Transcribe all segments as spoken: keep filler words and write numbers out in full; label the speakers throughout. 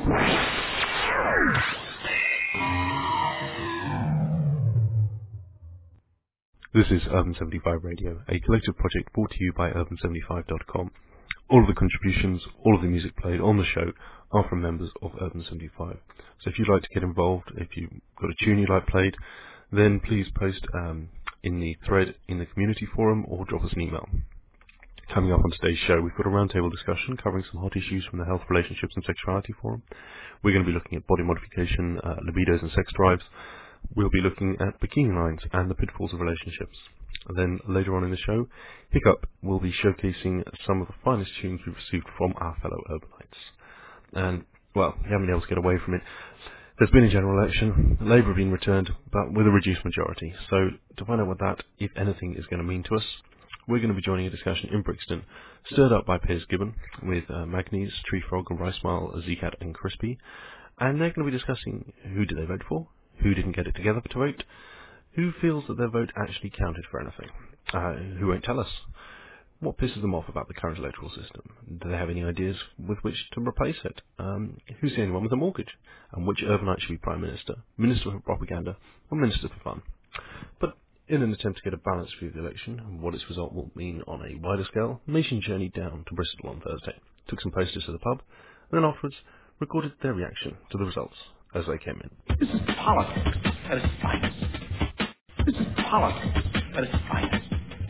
Speaker 1: This is Urban seventy-five Radio, a collective project brought to you by urban seventy-five dot com. All of the contributions, all of the music played on the show are from members of Urban seventy-five. So if you'd like to get involved, if you've got a tune you'd like played, then please post um, in the thread in the community forum or drop us an email. Coming up on today's show, we've got a roundtable discussion covering some hot issues from the Health, Relationships and Sexuality Forum. We're going to be looking at body modification, uh, libidos and sex drives. We'll be looking at bikini lines and the pitfalls of relationships. And then later on in the show, Hiccup will be showcasing some of the finest tunes we've received from our fellow urbanites. And, well, we haven't been able to get away from it. There's been a general election, Labour have been returned, but with a reduced majority. So, to find out what that, if anything, is going to mean to us, we're going to be joining a discussion in Brixton, stirred up by Piers Gibbon, with uh, Magnes, Tree Frog and Rice Smile, Zecat and Crispy. And they're going to be discussing who did they vote for, who didn't get it together to vote, who feels that their vote actually counted for anything, uh, who won't tell us, what pisses them off about the current electoral system, do they have any ideas with which to replace it, um, who's the only one with a mortgage, and which urbanite should be Prime Minister, Minister for Propaganda, or Minister for Fun. But in an attempt to get a balanced view of the election and what its result will mean on a wider scale, Nation journeyed down to Bristol on Thursday, took some posters to the pub, and then afterwards recorded their reaction to the results as they came in.
Speaker 2: This is politics at its finest. This is politics at its finest.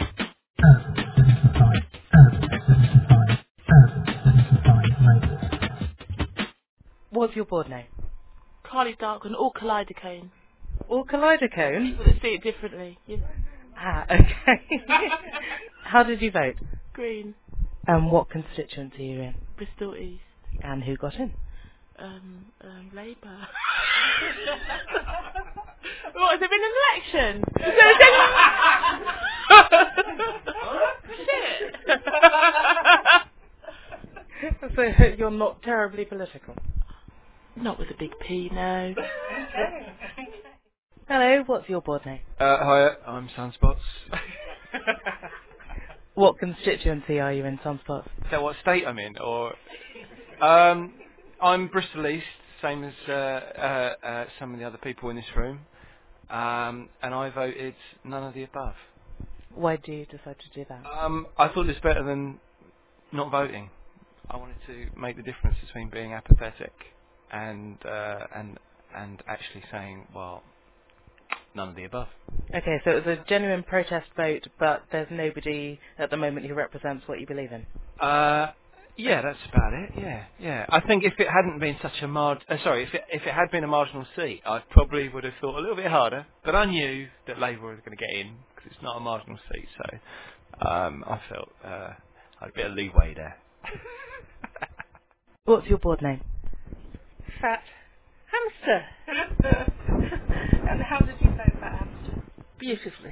Speaker 3: What's your board name?
Speaker 4: Carly Dark and all Kaleidocone.
Speaker 3: Or Kaleidocone?
Speaker 4: People that see it differently. Yeah.
Speaker 3: Ah, okay. How did you vote?
Speaker 4: Green.
Speaker 3: And what constituency are you in?
Speaker 4: Bristol East.
Speaker 3: And who got in?
Speaker 4: Um, um, Labour. What, has there been an election? Shit!
Speaker 3: So you're not terribly political?
Speaker 4: Not with a big P, no.
Speaker 3: Hello, what's your board name?
Speaker 5: Uh, hi, I'm Sunspots.
Speaker 3: What constituency are you in, Sunspots?
Speaker 5: Is that what state I'm in, or um, I'm Bristol East, same as uh, uh, uh, some of the other people in this room, um, and I voted none of the above.
Speaker 3: Why do you decide to do that?
Speaker 5: Um, I thought it was better than not voting. I wanted to make the difference between being apathetic and uh, and and actually saying, well, none of the above.
Speaker 3: Okay, so it was a genuine protest vote, but there's nobody at the moment who represents what you believe in.
Speaker 5: Uh, yeah, that's about it. Yeah, yeah. I think if it hadn't been such a mar- uh, sorry, if it if it had been a marginal seat, I probably would have thought a little bit harder. But I knew that Labour was going to get in because it's not a marginal seat, so um, I felt uh, I had a bit of leeway there.
Speaker 3: What's your board name?
Speaker 6: Fat hamster. And how did you vote, Fat Hamster?
Speaker 4: Beautifully.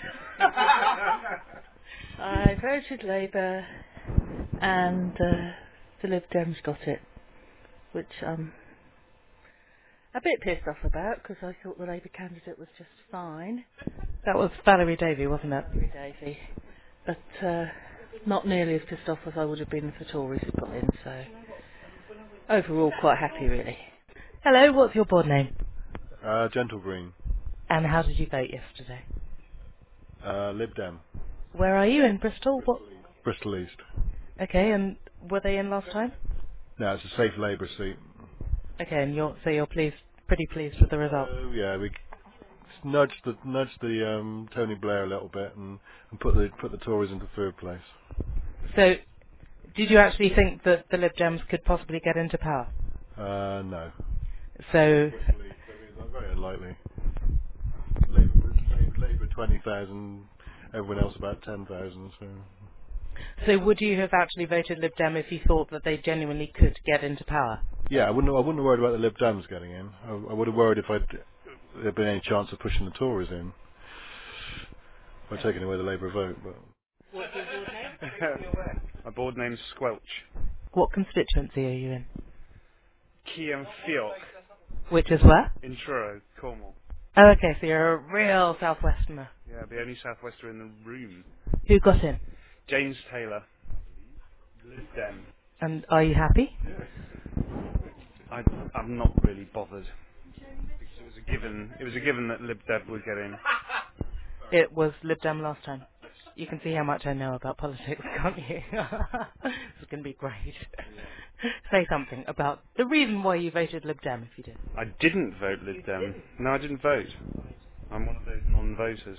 Speaker 6: I voted Labour, and uh, the Lib Dems got it, which I'm a bit pissed off about because I thought the Labour candidate was just fine.
Speaker 3: That was Valerie Davey, wasn't it?
Speaker 6: Valerie Davey, but uh, not nearly as pissed off as I would have been if the Tories had got in. So overall, quite happy really.
Speaker 3: Hello, what's your board name?
Speaker 7: Uh, Gentle Green.
Speaker 3: And how did you vote yesterday?
Speaker 7: Uh, Lib Dem.
Speaker 3: Where are you, in Bristol? What?
Speaker 7: Bristol East.
Speaker 3: Okay, and were they in last time?
Speaker 7: No, it's a safe Labour seat.
Speaker 3: Okay, and you're so you're pleased, pretty pleased with the result.
Speaker 7: Uh, yeah, we nudged the nudged the um, Tony Blair a little bit and, and put the put the Tories into third place.
Speaker 3: So, did you actually think that the Lib Dems could possibly get into power?
Speaker 7: Uh, no.
Speaker 3: So.
Speaker 7: Very unlikely. Labour, Labour twenty thousand, everyone else about ten thousand. So.
Speaker 3: So would you have actually voted Lib Dem if you thought that they genuinely could get into power?
Speaker 7: Yeah, I wouldn't. I wouldn't have worried about the Lib Dems getting in. I, I would have worried if I'd there'd been any chance of pushing the Tories in by taking away the Labour vote. But.
Speaker 4: What's your board name?
Speaker 8: My board name's Squelch.
Speaker 3: What constituency are you in?
Speaker 8: Key and Fiok.
Speaker 3: Which is where?
Speaker 8: In Truro, Cornwall.
Speaker 3: Oh, okay, so you're a real southwesterner.
Speaker 8: Yeah, the only southwester in the room.
Speaker 3: Who got in?
Speaker 8: James Taylor. Lib Dem.
Speaker 3: And are you happy?
Speaker 8: I I, I'm not really bothered. It was a given. It was a given that Lib Dem would get in.
Speaker 3: It was Lib Dem last time. You can see how much I know about politics, can't you? This is going to be great. Say something about the reason why you voted Lib Dem, if you did.
Speaker 8: I didn't vote Lib Dem. No, I didn't vote. I'm one of those non-voters.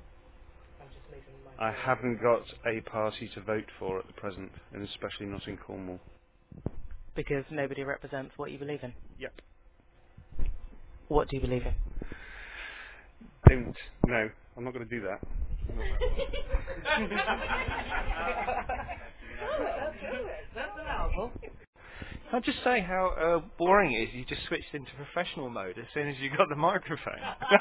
Speaker 8: I haven't got a party to vote for at the present, and especially not in Cornwall.
Speaker 3: Because nobody represents what you believe in.
Speaker 8: Yep.
Speaker 3: What do you believe in?
Speaker 8: Don't. No, I'm not going to do that.
Speaker 3: That's allowable.
Speaker 5: I'll just say how uh, boring it is. You just switched into professional mode as soon as you got the microphone.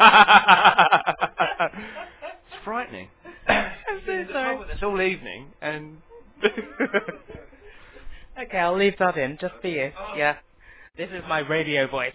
Speaker 5: It's frightening.
Speaker 3: I'm so sorry.
Speaker 5: It's all evening, and
Speaker 3: Okay, I'll leave that in, just for you. Yeah. This is my radio voice.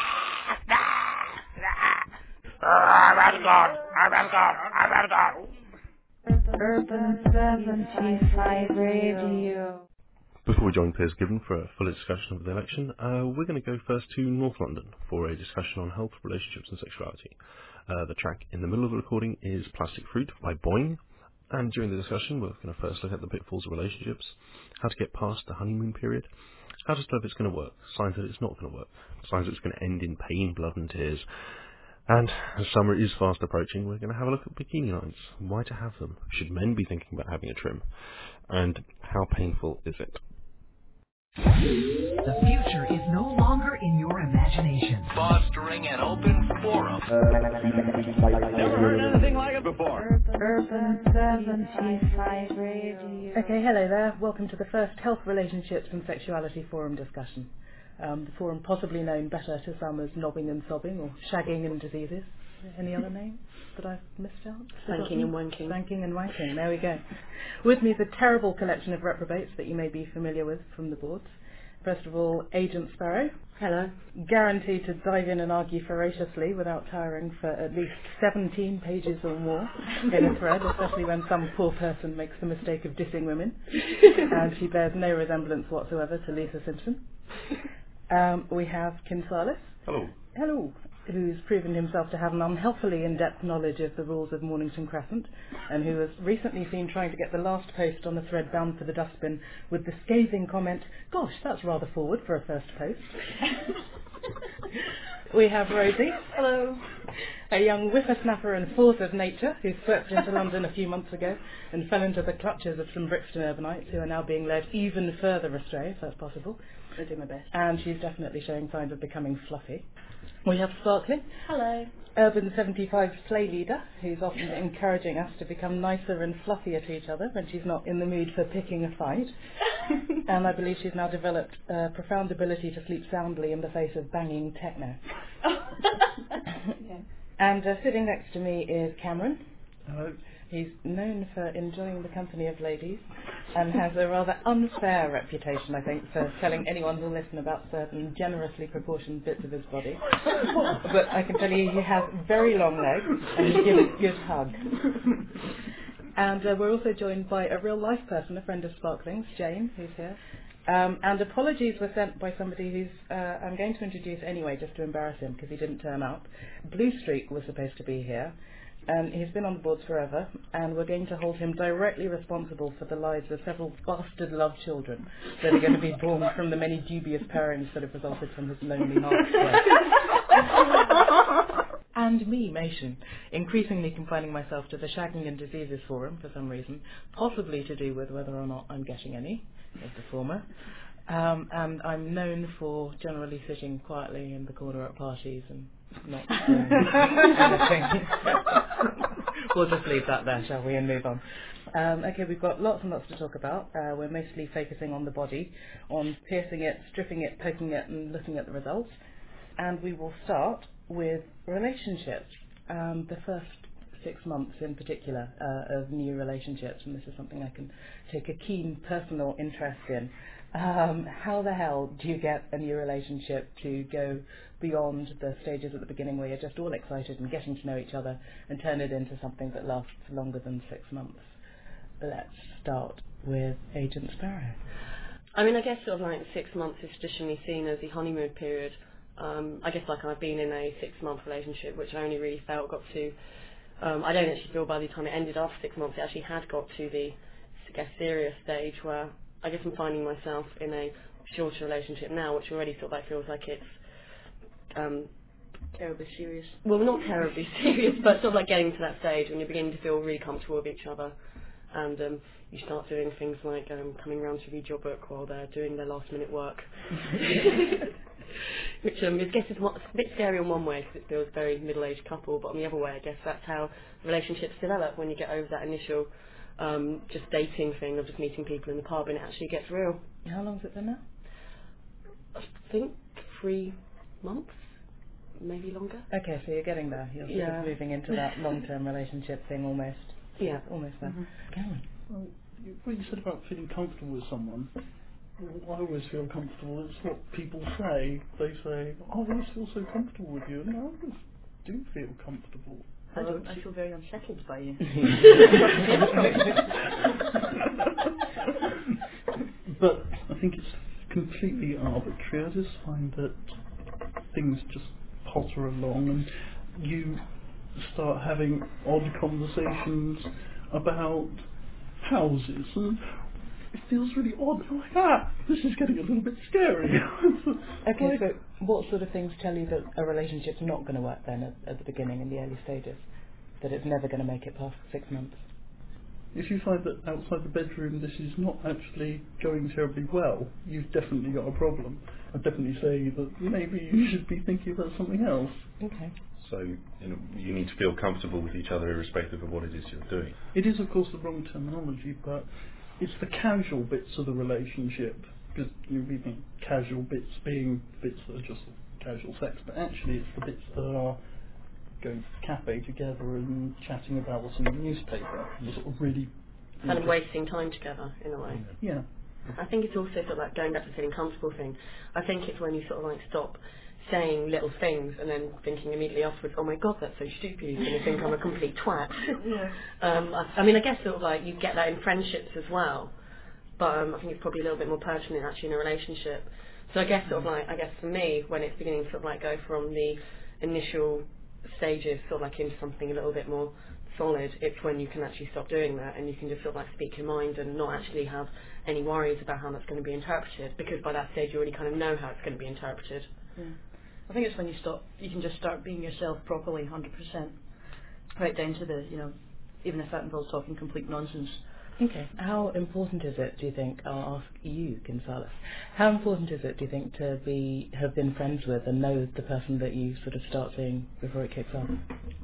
Speaker 9: Urban seventy-five Radio.
Speaker 1: Before we join Piers Gibbon for a fuller discussion of the election, uh, we're going to go first to North London for a discussion on health, relationships and sexuality. Uh, the track in the middle of the recording is Plastic Fruit by Boing, and during the discussion we're going to first look at the pitfalls of relationships, how to get past the honeymoon period, how to tell if it's going to work, signs that it's not going to work, signs that it's going to end in pain, blood and tears. And as summer is fast approaching, we're going to have a look at bikini lines, why to have them, should men be thinking about having a trim, and how painful is it.
Speaker 10: The future is no longer in your imagination.
Speaker 2: Fostering an open forum. Never heard anything like it before.
Speaker 9: Urban seventy-five Radio.
Speaker 6: Okay, hello there. Welcome to the first Health, Relationships and Sexuality Forum discussion. Um, the forum possibly known better to some as Nobbing and Sobbing or Shagging and Diseases. Any other names that I've missed out?
Speaker 4: Spanking and wanking.
Speaker 6: Spanking and wanking, there we go. With me is a terrible collection of reprobates that you may be familiar with from the boards. First of all, Agent Sparrow.
Speaker 4: Hello.
Speaker 6: Guaranteed to dive in and argue ferociously without tiring for at least seventeen pages or more in a thread, especially when some poor person makes the mistake of dissing women. And she bears no resemblance whatsoever to Lisa Simpson. Um, we have Kim Salas.
Speaker 11: Hello.
Speaker 6: Hello. Who's proven himself to have an unhealthily in-depth knowledge of the rules of Mornington Crescent, and who was recently seen trying to get the last post on the thread bound for the dustbin with the scathing comment, "Gosh, that's rather forward for a first post." We have Rosie.
Speaker 4: Hello.
Speaker 6: A young whippersnapper and force of nature who swept into London a few months ago and fell into the clutches of some Brixton urbanites who are now being led even further astray, if that's possible.
Speaker 4: I do my best.
Speaker 6: And she's definitely showing signs of becoming fluffy. We have Sparkling.
Speaker 4: Hello.
Speaker 6: Urban seventy-five's play leader, who's often encouraging us to become nicer and fluffier to each other when she's not in the mood for picking a fight. And I believe she's now developed a profound ability to sleep soundly in the face of banging techno.
Speaker 4: Yeah.
Speaker 6: And uh, sitting next to me is Cameron.
Speaker 11: Hello.
Speaker 6: He's known for enjoying the company of ladies and has a rather unfair reputation, I think, for telling anyone who'll listen about certain generously proportioned bits of his body. But I can tell you he has very long legs and he gives good hugs. And uh, we're also joined by a real life person, a friend of Sparkling's, Jane, who's here. Um, and apologies were sent by somebody who's, uh, I'm going to introduce anyway, just to embarrass him, because he didn't turn up. Blue Streak was supposed to be here. Um, he's been on the boards forever, and we're going to hold him directly responsible for the lives of several bastard love children that are going to be born from the many dubious pairings that have resulted from his lonely heart. And me, Mation, increasingly confining myself to the Shagging and Diseases Forum for some reason, possibly to do with whether or not I'm getting any of the former. Um, and I'm known for generally sitting quietly in the corner at parties and not doing anything. We'll just leave that there, shall we, and move on. Um, okay, we've got lots and lots to talk about. Uh, we're mostly focusing on the body, on piercing it, stripping it, poking it, and looking at the results. And we will start with relationships. Um, the first six months in particular uh, of new relationships, and this is something I can take a keen personal interest in. Um, how the hell do you get a new relationship to go beyond the stages at the beginning where you're just all excited and getting to know each other and turn it into something that lasts longer than six months? Let's start with Agent Sparrow.
Speaker 11: I mean, I guess sort of like six months is traditionally seen as the honeymoon period. Um, I guess like I've been in a six-month relationship, which I only really felt got to. Um, I don't actually feel by the time it ended after six months, it actually had got to the, I guess, serious stage where I guess I'm finding myself in a shorter relationship now, which already sort of like feels like it's um,
Speaker 6: Terribly serious.
Speaker 11: well, not terribly serious, but sort of like getting to that stage when you're beginning to feel really comfortable with each other, and um, you start doing things like um, coming round to read your book while they're doing their last minute work. Which um, I guess is one- a bit scary in one way because it feels very middle-aged couple, but on the other way, I guess that's how relationships develop when you get over that initial um, just dating thing of just meeting people in the pub, and it actually gets real.
Speaker 3: How long's it been now?
Speaker 11: I think three months, maybe longer.
Speaker 3: Okay, so you're getting there. You're sort
Speaker 11: Yeah.
Speaker 3: of moving into that long-term relationship thing almost.
Speaker 11: Yeah.
Speaker 3: Almost there.
Speaker 12: Mhm.
Speaker 3: Cameron?
Speaker 12: Well, you- what you said about feeling comfortable with someone, well, I always feel comfortable. It's what people say. They say, oh, I always feel so comfortable with you, and I always do feel comfortable.
Speaker 6: I don't.
Speaker 12: But-
Speaker 6: I feel very unsettled by you.
Speaker 12: But I think it's completely arbitrary. I just find that things just potter along, and you start having odd conversations about houses, and it feels really odd. I'm like, ah, this is getting a little bit scary.
Speaker 3: Okay,
Speaker 12: Like-
Speaker 3: so what sort of things tell you that a relationship's not going to work then at, at the beginning, in the early stages? That it's never going to make it past six months?
Speaker 12: If you find that outside the bedroom this is not actually going terribly well, you've definitely got a problem. I'd definitely say that maybe you should be thinking about something else.
Speaker 3: Okay.
Speaker 1: So you know, you need to feel comfortable with each other irrespective of what it is you're doing.
Speaker 12: It is, of course, the wrong terminology, but it's the casual bits of the relationship. Because you know, we think casual bits being bits that are just casual sex, but actually it's the bits that are going to the cafe together and chatting about what's in the newspaper, and sort of really
Speaker 11: Kind of wasting time together in a way.
Speaker 12: Yeah.
Speaker 11: I think it's also sort of like going back to the feeling comfortable thing. I think it's when you sort of like stop saying little things and then thinking immediately afterwards, oh my god, that's so stupid, and you think I'm a complete twat.
Speaker 6: Yeah.
Speaker 11: Um, I, I mean, I guess sort of like you get that in friendships as well, but um, I think it's probably a little bit more pertinent actually in a relationship. So I guess sort of like, I guess for me, when it's beginning to sort of like go from the initial stages sort of like into something a little bit more solid, it's when you can actually stop doing that and you can just sort of like speak your mind and not actually have any worries about how that's going to be interpreted, because by that stage you already kind of know how it's going to be interpreted.
Speaker 6: Yeah. I think it's when you stop, you can just start being yourself properly, one hundred percent. Right down to the, you know, even if that involves talking complete nonsense.
Speaker 3: Okay. How important is it, do you think, I'll ask you, Gonzalez, how important is it, do you think, to be have been friends with and know the person that you sort of start seeing before it kicks off?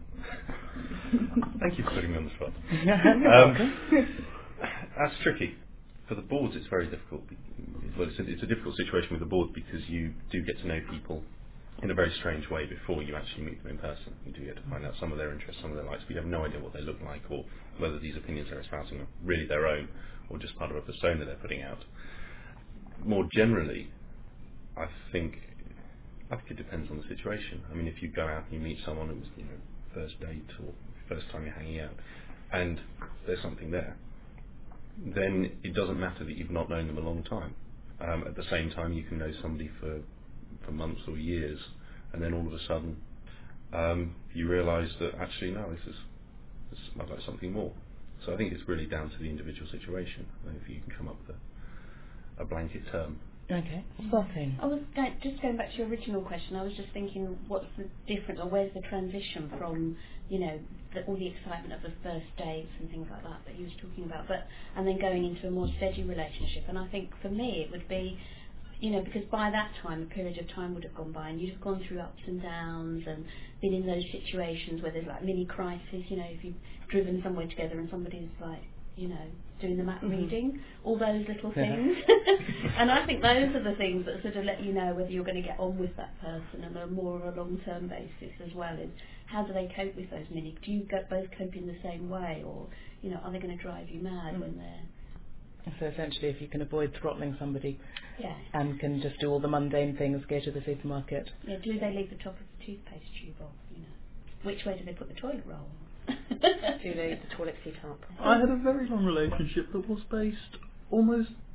Speaker 1: Thank you for putting me on the spot.
Speaker 3: You're
Speaker 1: Um,
Speaker 3: welcome.
Speaker 1: That's tricky. For the boards, it's very difficult. Well, it's a, it's a difficult situation with the board because you do get to know people in a very strange way before you actually meet them in person. You do get to find out some of their interests, some of their likes, but you have no idea what they look like or whether these opinions they're espousing are really their own or just part of a persona they're putting out. More generally, I think I think it depends on the situation. I mean, if you go out and you meet someone, it was, you know, first date or first time you're hanging out, and there's something there, then it doesn't matter that you've not known them a long time. Um, at the same time, you can know somebody for for months or years, and then all of a sudden um, you realise that actually no, this is this might like something more. So I think it's really down to the individual situation. I don't know if you can come up with a, a blanket term.
Speaker 3: Okay. Spotting.
Speaker 13: I was going, just going back to your original question. I was just thinking, what's the difference, or where's the transition from, you know, the, all the excitement of the first dates and things like that that you was talking about, but and then going into a more steady relationship. And I think for me, it would be, you know, because by that time, a period of time would have gone by, and you'd have gone through ups and downs and been in those situations where there's like mini crises. You know, if you've driven somewhere together and somebody's like, you know, doing the map
Speaker 6: Mhm.
Speaker 13: reading, all those little things. And I think those are the things that sort of let you know whether you're going to get on with that person on a more of a long-term basis as well. Is how do they cope with those mini? Do you go, both cope in the same way, or, you know, are they going to drive you mad mm. when they're...
Speaker 3: So essentially, if you can avoid throttling somebody
Speaker 13: yeah.
Speaker 3: and can just do all the mundane things, go to the supermarket.
Speaker 13: Yeah, do they leave the top of the toothpaste tube off, you know? Which way do they put the toilet roll?
Speaker 11: Do they leave the toilet seat up?
Speaker 12: I had a very long relationship that was based almost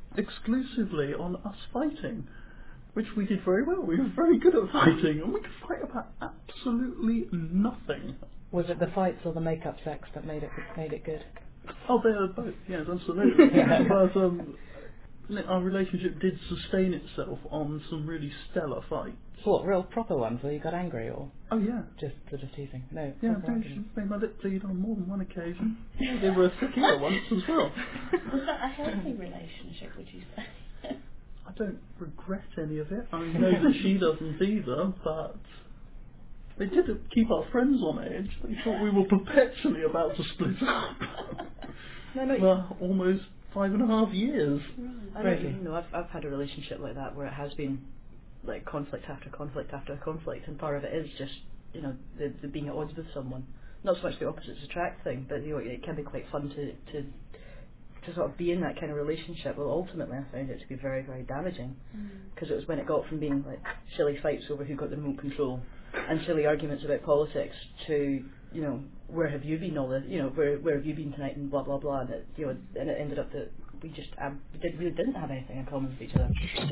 Speaker 12: exclusively on us fighting, which we did very well. We were very good at fighting, and we could fight about absolutely nothing.
Speaker 3: Was it the fights or the make-up sex that made it made it good?
Speaker 12: Oh, they are both. Yes, absolutely. But um, our relationship did sustain itself on some really stellar fights.
Speaker 3: What, real proper ones where you got angry, or
Speaker 12: Oh yeah.
Speaker 3: just sort of teasing? No.
Speaker 12: Yeah,
Speaker 3: proper
Speaker 12: no,
Speaker 3: arguments.
Speaker 12: she made my lip bleed on more than one occasion. They were a tequila once as well.
Speaker 13: Was that a healthy relationship, would you say?
Speaker 12: I don't regret any of it. I know that she doesn't either, but they did keep our friends on edge. They thought we were perpetually about to split up.
Speaker 6: No, no.
Speaker 12: For almost five and a half years.
Speaker 6: I don't even know. I've I've had a relationship like that where it has been like conflict after conflict after conflict, and part of it is just you know the, the being at odds with someone. Not so much the opposites attract thing, but you know it can be quite fun to to to sort of be in that kind of relationship. Well, ultimately, I found it to be very very damaging because mm. it was when it got from being like silly fights over who got the remote control and silly arguments about politics to you know where have you been all this you know where where have you been tonight and blah blah blah, and it, you know and it ended up that we just um, we did, really didn't have anything in common with each other.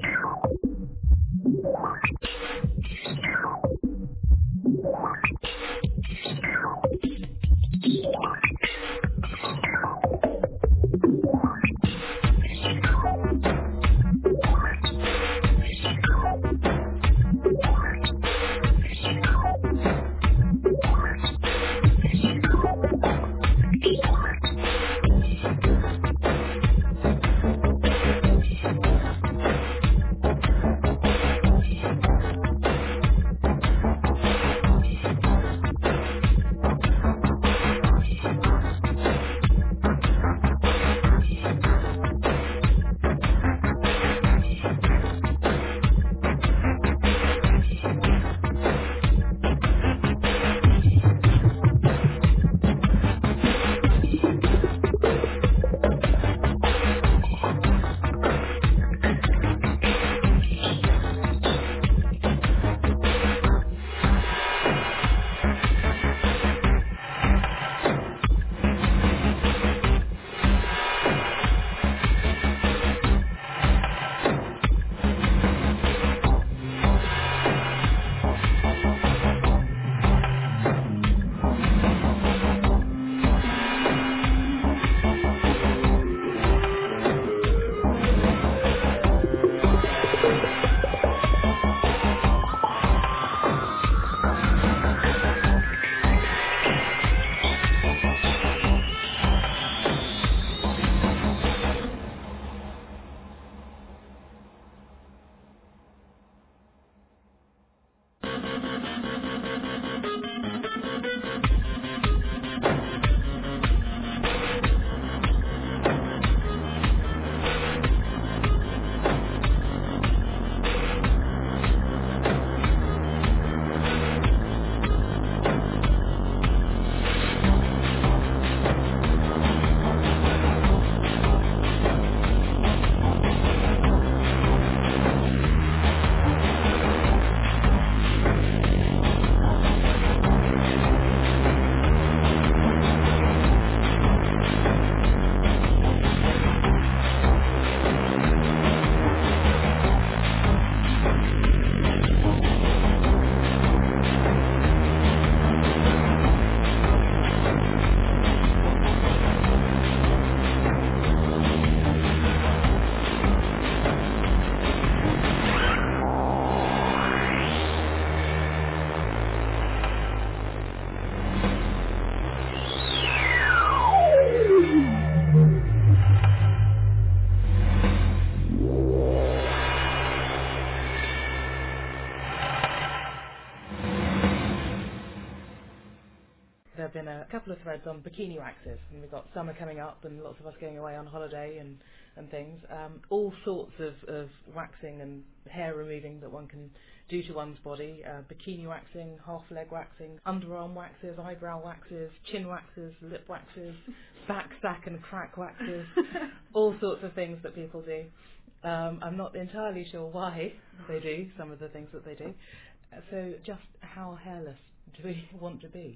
Speaker 3: There have been a couple of threads on bikini waxes, and we've got summer coming up and lots of us going away on holiday and, and things. Um, all sorts of, of waxing and hair removing that one can do to one's body. Uh, bikini waxing, half leg waxing, underarm waxes, eyebrow waxes, chin waxes, lip waxes, back, sack and crack waxes. All sorts of things that people do. Um, I'm not entirely sure why they do some of the things that they do. So just how hairless do we want to be?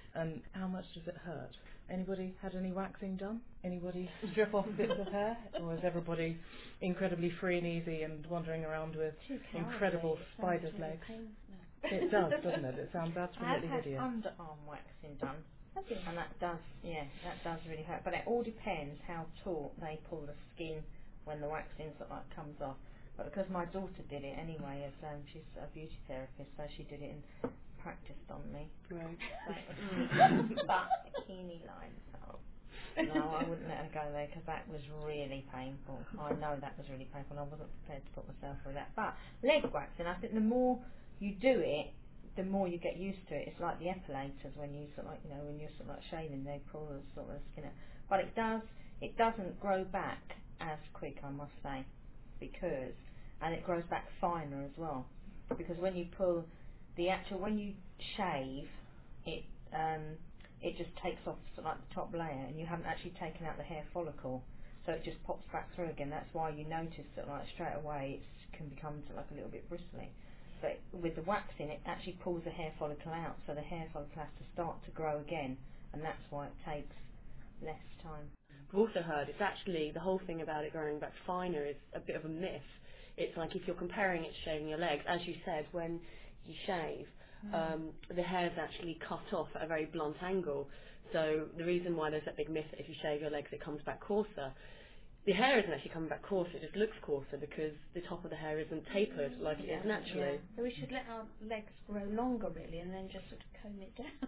Speaker 3: And how much does it hurt? Anybody had any waxing done? Anybody strip off bits of hair? Or is everybody incredibly free and easy and wandering around with incredible spider's legs? It does, doesn't it? It sounds absolutely
Speaker 14: I've had
Speaker 3: hideous.
Speaker 14: underarm waxing done, and that does, yeah, that does really hurt. But it all depends how taut they pull the skin when the waxing sort of like comes off. But because my daughter did it anyway, as um, she's a beauty therapist, so she did it and practiced on me.
Speaker 3: Right.
Speaker 14: So, but bikini line, so no, I wouldn't let her go there because that was really painful. I know that was really painful. And I wasn't prepared to put myself through that. But leg waxing, I think the more you do it, the more you get used to it. It's like the epilators when you sort of like, you know, when you're sort of like shaving, they pull the sort of skin out. But it does, it doesn't grow back as quick, I must say, because, and it grows back finer as well, because when you pull the actual, when you shave, it um, it just takes off sort of like the top layer, and you haven't actually taken out the hair follicle, so it just pops back through again. That's why you notice that like straight away it can become sort of like a little bit bristly. But with the waxing, it actually pulls the hair follicle out, so the hair follicle has to start to grow again, and that's why it takes less time.
Speaker 11: I've also heard it's actually, the whole thing about it growing back finer is a bit of a myth. It's like if you're comparing it to shaving your legs, as you said, when you shave,
Speaker 14: Mm.
Speaker 11: um, the hair's actually cut off at a very blunt angle. So the reason why there's that big myth that if you shave your legs it comes back coarser, the hair isn't actually coming back coarser, it just looks coarser because the top of the hair isn't tapered like it
Speaker 14: Yeah,
Speaker 11: is naturally.
Speaker 14: yeah. So we should let our legs grow longer really, and then just sort of comb it down.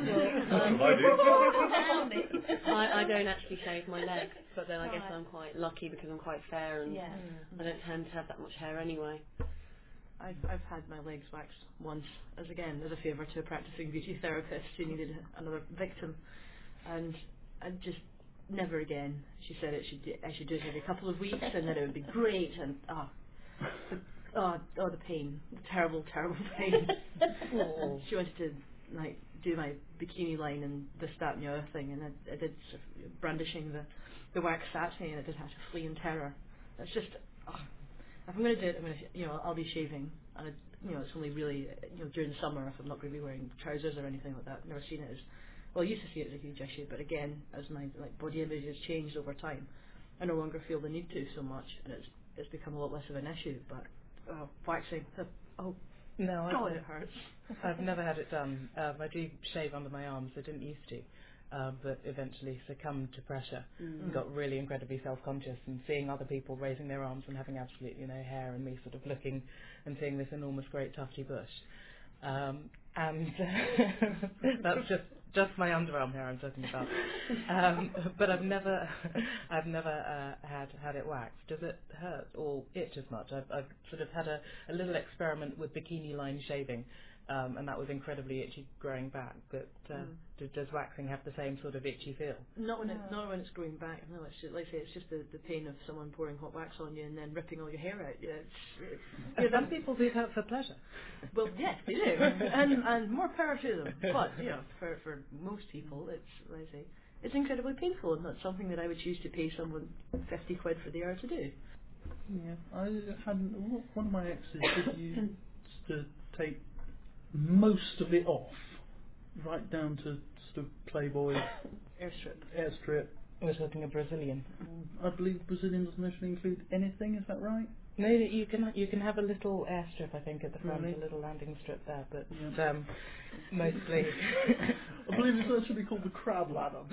Speaker 11: um, I, I don't actually shave my legs, but then I guess
Speaker 14: Right.
Speaker 11: I'm quite lucky because I'm quite fair and
Speaker 14: Yeah.
Speaker 11: I don't tend to have that much hair anyway.
Speaker 6: I've I've had my legs waxed once, as again as a favour to a practicing beauty therapist who needed another victim, and I just never again. She said it should do, I should do it every couple of weeks, and then it would be great. And ah, oh, oh, oh, the pain, the terrible, terrible pain.
Speaker 3: Oh.
Speaker 6: She wanted to like do my bikini line and this, that, and the other thing, and I, I did sort of brandishing the the wax at me, and I did have to flee in terror. It's just. Oh, If I'm going to do it, I'm going to, you know, I'll be shaving, and it, you know, it's only really, you know, during the summer if I'm not going to be wearing trousers or anything like that. I've never seen it as, well, I used to see it as a huge issue, but again, as my like body image has changed over time, I no longer feel the need to so much, and it's it's become a lot less of an issue. But oh, waxing, oh,
Speaker 3: No,
Speaker 6: God,
Speaker 3: I've,
Speaker 6: it hurts.
Speaker 3: I've never had it done. Um, I do shave under my arms. I didn't used to. Um, but eventually succumbed to pressure
Speaker 11: Mm.
Speaker 3: and got really incredibly self-conscious, and seeing other people raising their arms and having absolutely no hair, and me sort of looking and seeing this enormous great tufty bush. Um, and that's just just my underarm hair I'm talking about. Um, but I've never I've never uh, had had it waxed. Does it hurt or itch as much? I've, I've sort of had a, a little experiment with bikini line shaving. Um, and that was incredibly itchy growing back. But uh,
Speaker 6: Mm.
Speaker 3: do, does waxing have the same sort of itchy feel?
Speaker 6: Not when it, not when it's growing back. No, it's just, like I say, it's just the, the pain of someone pouring hot wax on you and then ripping all your hair out. Yeah, it's, it's,
Speaker 3: Yeah, some people do that for pleasure.
Speaker 6: well, yes, they do, and and more power to them. But you know, for for most people, it's like I say, it's incredibly painful, and that's something that I would choose to pay someone fifty quid for the hour to do.
Speaker 12: Yeah, I had one of my exes that used to take most of it off, right down to sort of Playboy
Speaker 6: Airstrip.
Speaker 12: airstrip.
Speaker 3: We're talking a Brazilian.
Speaker 12: I believe Brazilian doesn't actually include anything. Is that right?
Speaker 3: No, you can you can have a little airstrip, I think, at the front,
Speaker 12: Really?
Speaker 3: a little landing strip there, but
Speaker 12: Yeah.
Speaker 3: um, mostly.
Speaker 12: I believe it's actually called the crab ladder.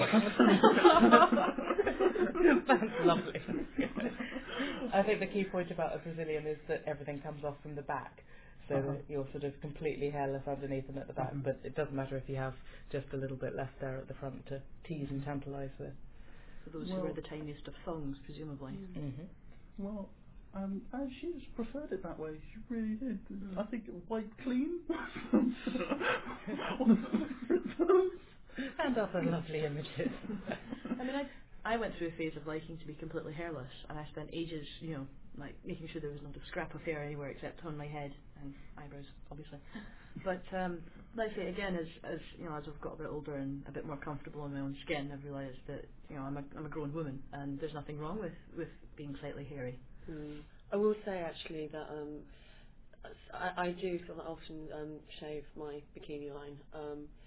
Speaker 3: That's lovely. I think the key point about a Brazilian is that everything comes off from the back, so
Speaker 12: Uh-huh.
Speaker 3: that you're sort of completely hairless underneath and at the back,
Speaker 12: Mhm.
Speaker 3: but it doesn't matter if you have just a little bit left there at the front to tease and tantalise with.
Speaker 6: For those who
Speaker 12: Well-
Speaker 6: wear the tiniest of thongs, presumably.
Speaker 3: Mm-hmm.
Speaker 12: Well, um, and she just preferred it that way. She really did. I think white clean. One of my favourite terms.
Speaker 3: And other lovely images.
Speaker 6: I mean, I I went through a phase of liking to be completely hairless, and I spent ages, you know, like making sure there was not a scrap of hair anywhere except on my head and eyebrows, obviously. But um, like I say, again, as as you know, as I've got a bit older and a bit more comfortable in my own skin, I've realised that you know I'm a I'm a grown woman, and there's nothing wrong with with being slightly hairy.
Speaker 11: Mm. I will say actually that um, I, I do feel that I often um, shave my bikini line. Um,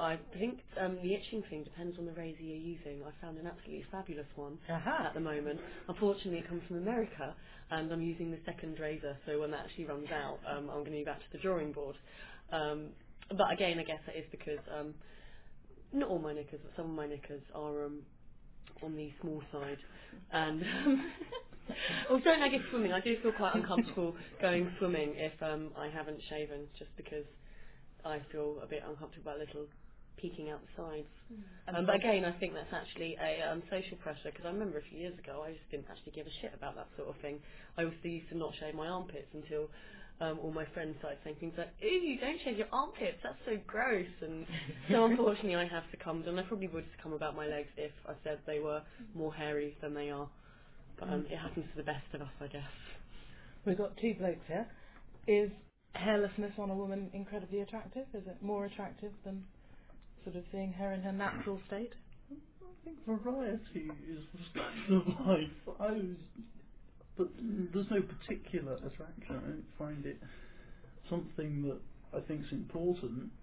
Speaker 11: I think um, the itching thing depends on the razor you're using. I found an absolutely fabulous one
Speaker 3: Aha.
Speaker 11: at the moment. Unfortunately, it comes from America, and I'm using the second razor, so when that actually runs out, um, I'm going to be back to the drawing board. Um, but again, I guess that is because um, not all my knickers, but some of my knickers are um, on the small side. And um, also, I guess swimming. I do feel quite uncomfortable going swimming if um, I haven't shaven, just because I feel a bit uncomfortable about little peeking out the sides.
Speaker 3: Mm.
Speaker 11: Um, but again, I think that's actually a um, social pressure, because I remember a few years ago I just didn't actually give a shit about that sort of thing. I also used to not shave my armpits until um, all my friends started saying things like, "Ew, you don't shave your armpits, that's so gross." And so unfortunately I have succumbed, and I probably would succumb about my legs if I said they were more hairy than they are. But um, it happens to the best of us, I guess.
Speaker 3: We've got two blokes here. Is hairlessness on a woman incredibly attractive? Is it more attractive than sort of seeing her in her natural state?
Speaker 12: I think variety is the state of life. I was, but there's no particular attraction. I don't find it something that I think is important,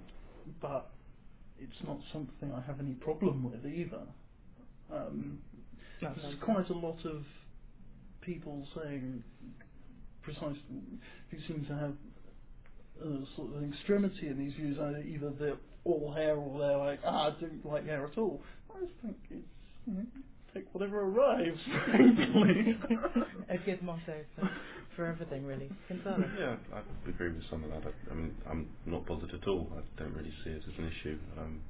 Speaker 12: but it's not something I have any problem with either. Um, there's quite a lot of people saying precisely who seem to have a sort of extremity in these views. Either, either they're all hair or they're like, ah, I don't like hair at all. I just think it's, you know, take whatever arrives, frankly.
Speaker 3: A good motto for, for everything, really. Gonzalo?
Speaker 1: Yeah, I agree with some of that. I, I mean, I'm not bothered at all. I don't really see it as an issue. Um,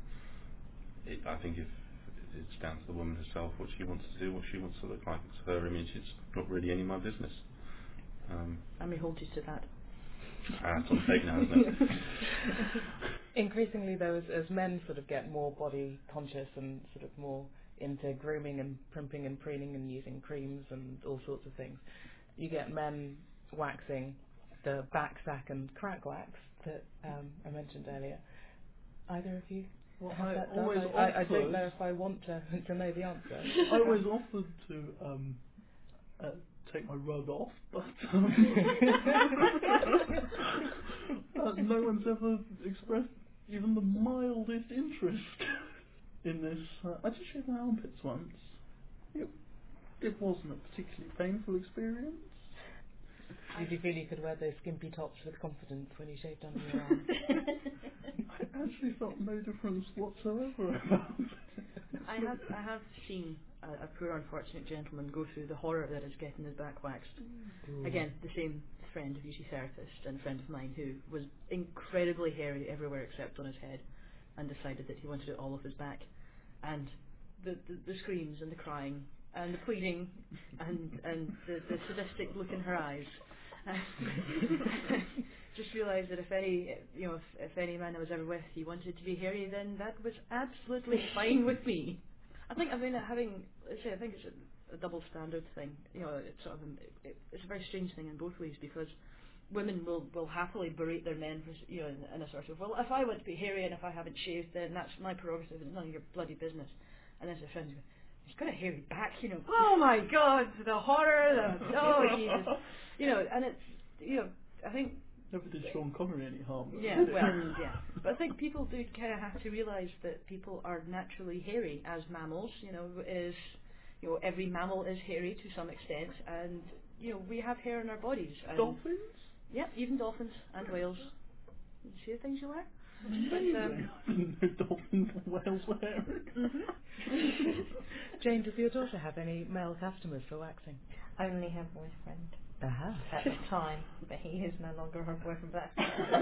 Speaker 1: it, I think if it's down to the woman herself what she wants to do, what she wants to look like. It's her image. It's not really any of my business. Um,
Speaker 6: and we hold you to that.
Speaker 1: Ah, it's on tape now, isn't it?
Speaker 3: Increasingly, though, as, as men sort of get more body conscious and sort of more into grooming and primping and preening and using creams and all sorts of things, you get men waxing the back, sack and crack wax that um, I mentioned earlier. Either of you
Speaker 12: well,
Speaker 3: have
Speaker 12: I
Speaker 3: that
Speaker 12: always
Speaker 3: done? I, I don't
Speaker 12: offered-
Speaker 3: know if I want to, to know the answer.
Speaker 12: I always offered to um, uh, take my rug off, but um, uh, no one's ever expressed even the mildest interest in this. Uh, I just shaved my armpits once. It, it wasn't a particularly painful experience.
Speaker 3: Did you feel you could wear those skimpy tops with confidence when you shaved under your arms?
Speaker 12: I actually felt no difference whatsoever about it.
Speaker 6: I have I have seen a, a poor unfortunate gentleman go through the horror that is getting his back waxed.
Speaker 3: Ooh.
Speaker 6: Again, the same friend, a beauty therapist and friend of mine, who was incredibly hairy everywhere except on his head, and decided that he wanted it all off his back. And the the, the screams and the crying and the pleading and and the, the sadistic look in her eyes. Just realised that if any, you know, if, if any man I was ever with, he wanted to be hairy, then that was absolutely fine with me. I think I mean having, let's say, I think it's a, a double standard thing. You know, it's sort of a, it, it's a very strange thing in both ways, because women will, will happily berate their men for, you know, in, in a sort of, well, if I want to be hairy and if I haven't shaved, then that's my prerogative and it's none of your bloody business. And then their friends go, he's got a hairy back, you know. Oh my God, the horror, the oh Jesus, you know. And it's, you know, I think.
Speaker 12: Never did Sean Connery any harm.
Speaker 6: Yeah, well, yeah. But I think people do kind of have to realise that people are naturally hairy as mammals. You know, is you know every mammal is hairy to some extent, and you know we have hair in our bodies. And
Speaker 12: dolphins?
Speaker 6: Yeah, even dolphins and whales. You see the things you learn.
Speaker 12: Amazing.
Speaker 6: But, um,
Speaker 12: I didn't know dolphins and whales were hairy.
Speaker 3: Mm-hmm. Jane, does your daughter have any male customers for waxing?
Speaker 14: Only her boyfriend.
Speaker 3: Uh-huh.
Speaker 14: At the time, but he is no longer her boyfriend. But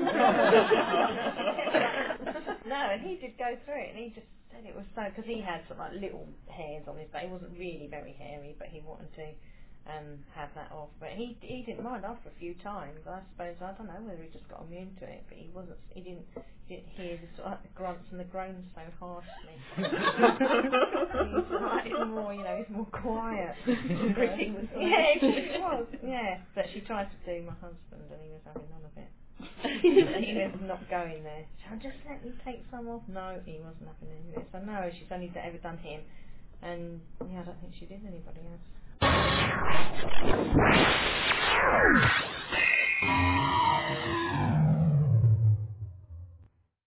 Speaker 14: no, and he did go through it, and he just said it was so, because he had sort of like little hairs on his back. He wasn't really very hairy, but he wanted to um, have that off. But he he didn't mind after a few times. I suppose I don't know whether he just got immune to it, but he wasn't. He didn't, he didn't hear the sort of like the grunts and the groans so harshly. He's like more, you know, he's more quiet.
Speaker 6: Everything was
Speaker 14: yeah, he was. Yeah, but she tried to do my husband, and he was having none of it. He was not going there. So just let me take some off. No, he wasn't having any of it. So no, she's only ever done him, and yeah, I don't think she did anybody else.